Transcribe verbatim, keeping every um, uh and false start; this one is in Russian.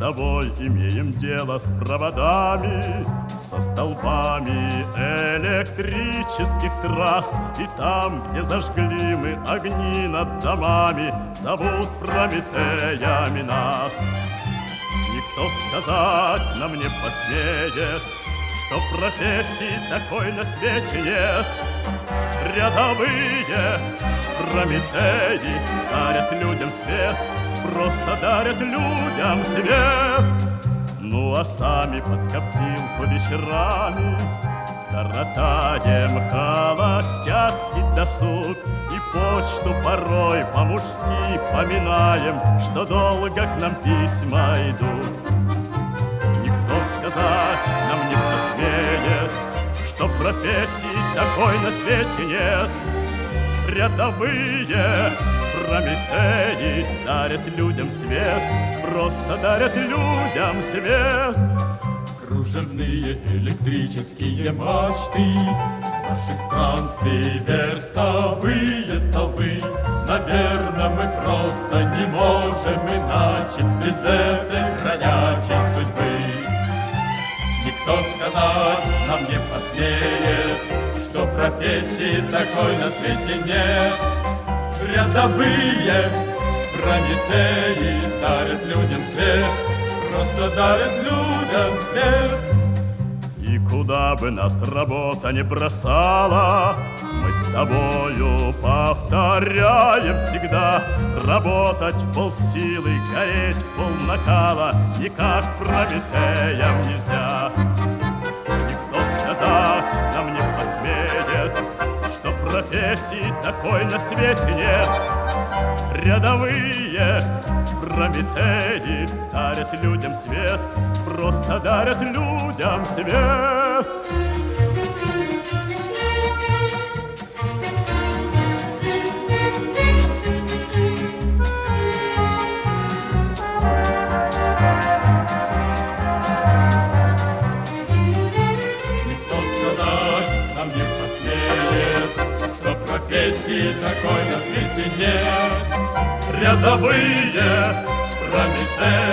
тобой имеем дело с проводами, со столбами электрических трасс. И там, где зажгли мы огни над домами, зовут Прометеями нас. Никто сказать нам не посмеет, что профессии такой на свете нет. Рядовые Прометеи дарят людям свет, просто дарят людям свет. Ну а сами под коптилку вечерами коротаем холостяцкий досуг и почту порой по-мужски поминаем, что долго к нам письма идут. Никто сказать нам не посмеет, что профессии такой на свете нет. Рядовые Прометеи дарят людям свет, просто дарят людям свет. Кружевные электрические мачты наших странствий, верстовые столбы. Наверное, мы просто не можем иначе без этой бродячей судьбы. Никто сказать нам не посмеет, что профессии такой на свете нет. Рядовые Прометеи дарят людям свет, просто дарят людям свет. И куда бы нас работа не бросала, мы с тобою повторяем всегда: работать в полсилы, гореть в полнакала никак Прометеям нельзя. Никто сказать нам не посмеет, что профессии такой на свете нет. Рядовые Прометеи дарят людям свет, просто дарят людям свет. Никто сказать нам не посмеет, что профессии такой на свете нет. Рядовые Прометеи